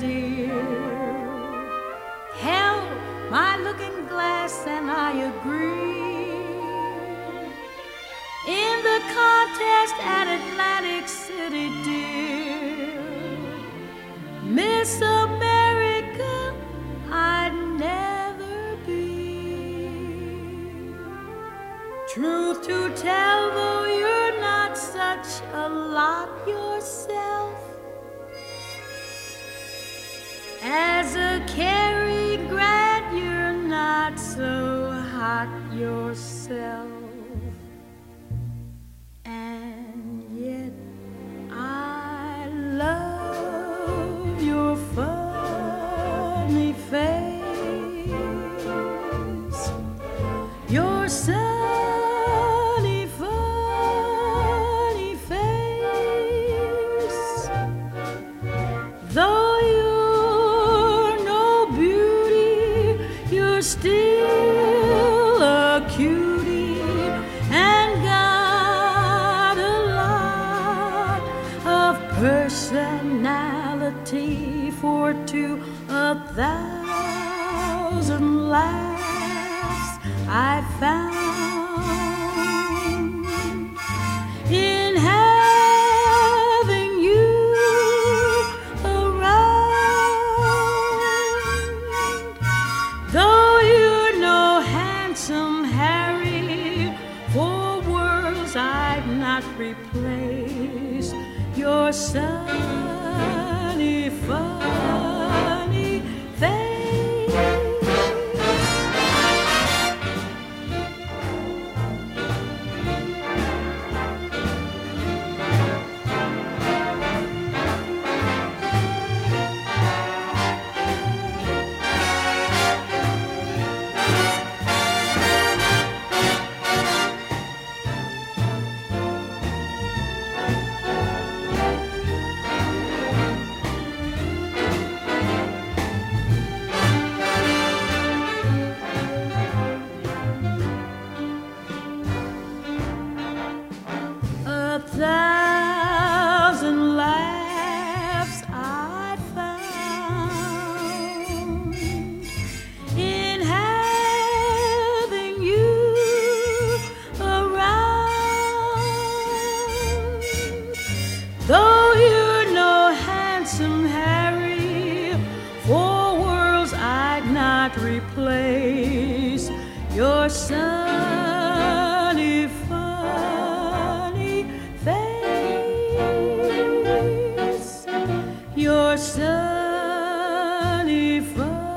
dear. Held my looking glass and I agree. In the contest at Atlantic City, dear, Miss America I'd never be. Truth to tell, though you're not such a lot yourself, as a Cary Grant you're not so hot yourself. And yet I love your funny face, your sunny funny face. Though you're no beauty, you're still a cutie and got a lot of personality. For to 1,000 laughs I found in having you around. Though you're no handsome Harry, for worlds I'd not replace your sunny funny face. A thousand laughs I found in having you around. Though you're no handsome Harry, for worlds I'd not replace your sunny funny face, your sunny funny